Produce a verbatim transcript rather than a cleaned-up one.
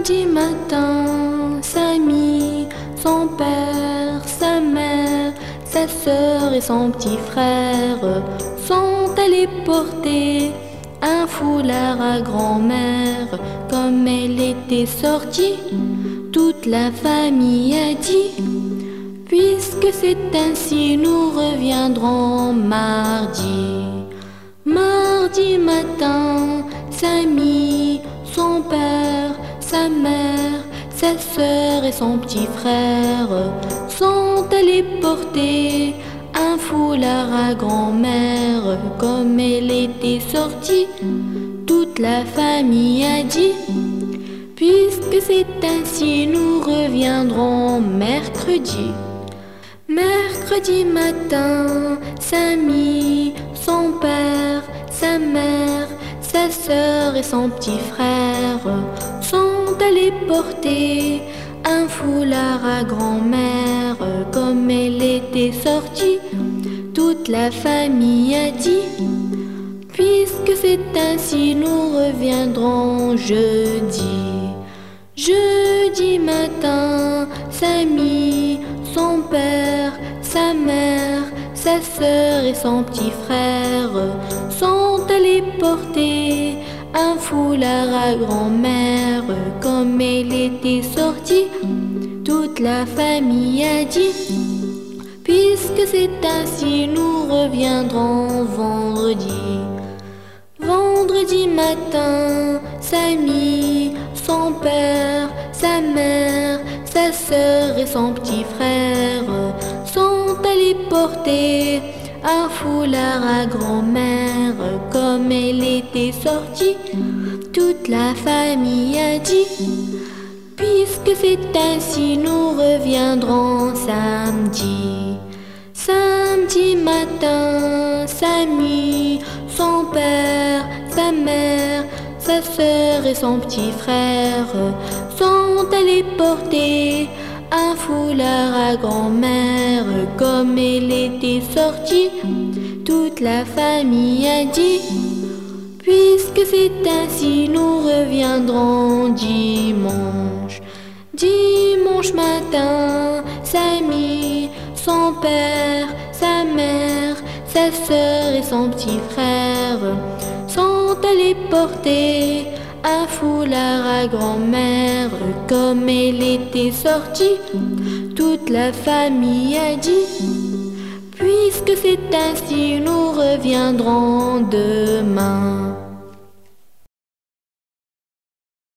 Mardi matin, Samy, son père, sa mère, sa sœur et son petit frère sont allés porter un foulard à grand-mère. Comme elle était sortie, toute la famille a dit: puisque c'est ainsi, nous reviendrons mardi. Mardi matin, Samy, son père, sa mère, sa sœur et son petit frère sont allés porter un foulard à grand-mère. Comme elle était sortie, toute la famille a dit: puisque c'est ainsi, nous reviendrons mercredi. Mercredi matin, Samy, son père, sa mère, sa sœur et son petit frère sont allés porter un foulard à grand-mère. Comme elle était sortie, toute la famille a dit: puisque c'est ainsi, nous reviendrons jeudi. Jeudi matin, Samy, son père, sa mère, sa sœur et son petit frère sont allés porter un foulard à grand-mère. Comme elle était sortie, toute la famille a dit: puisque c'est ainsi, nous reviendrons vendredi. Vendredi matin, Samy, son père, sa mère, sa sœur et son petit frère sont allés porter un foulard à grand-mère. Comme elle était sortie, toute la famille a dit: puisque c'est ainsi, nous reviendrons samedi. Samedi matin, Samy, son père, sa mère, sa sœur et son petit frère sont allés porter un foulard à grand-mère. Comme elle était sortie, toute la famille a dit: puisque c'est ainsi, nous reviendrons dimanche. Dimanche matin, Samy, son père, sa mère, sa sœur et son petit frère sont allés porter un foulard à grand-mère. Comme elle était sortie, toute la famille a dit: puisque c'est ainsi, nous reviendrons demain.